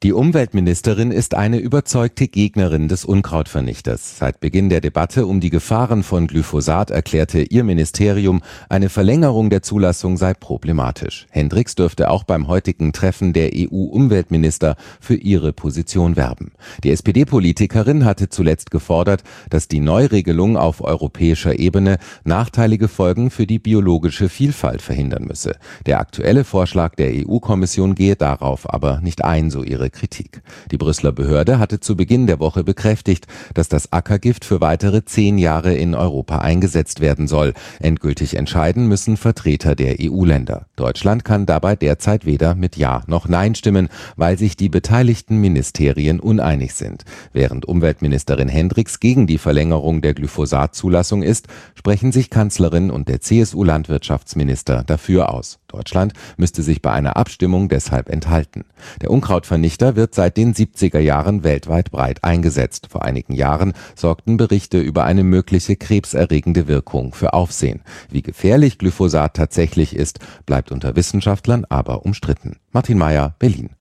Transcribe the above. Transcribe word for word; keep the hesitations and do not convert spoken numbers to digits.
Die Umweltministerin ist eine überzeugte Gegnerin des Unkrautvernichters. Seit Beginn der Debatte um die Gefahren von Glyphosat erklärte ihr Ministerium, eine Verlängerung der Zulassung sei problematisch. Hendricks dürfte auch beim heutigen Treffen der E U-Umweltminister für ihre Position werben. Die S P D-Politikerin hatte zuletzt gefordert, dass die Neuregelung auf europäischer Ebene nachteilige Folgen für die biologische Vielfalt verhindern müsse. Der aktuelle Vorschlag der E U-Kommission gehe darauf aber nicht ein, so ihre Kritik. Die Brüsseler Behörde hatte zu Beginn der Woche bekräftigt, dass das Ackergift für weitere zehn Jahre in Europa eingesetzt werden soll. Endgültig entscheiden müssen Vertreter der E U-Länder. Deutschland kann dabei derzeit weder mit Ja noch Nein stimmen, weil sich die beteiligten Ministerien uneinig sind. Während Umweltministerin Hendricks gegen die Verlängerung der Glyphosat-Zulassung ist, sprechen sich Kanzlerin und der C S U-Landwirtschaftsminister dafür aus. Deutschland müsste sich bei einer Abstimmung deshalb enthalten. Der Unkrautvernichter wird seit den siebziger Jahren weltweit breit eingesetzt. Vor einigen Jahren sorgten Berichte über eine mögliche krebserregende Wirkung für Aufsehen. Wie gefährlich Glyphosat tatsächlich ist, bleibt unter Wissenschaftlern aber umstritten. Martin Mayer, Berlin.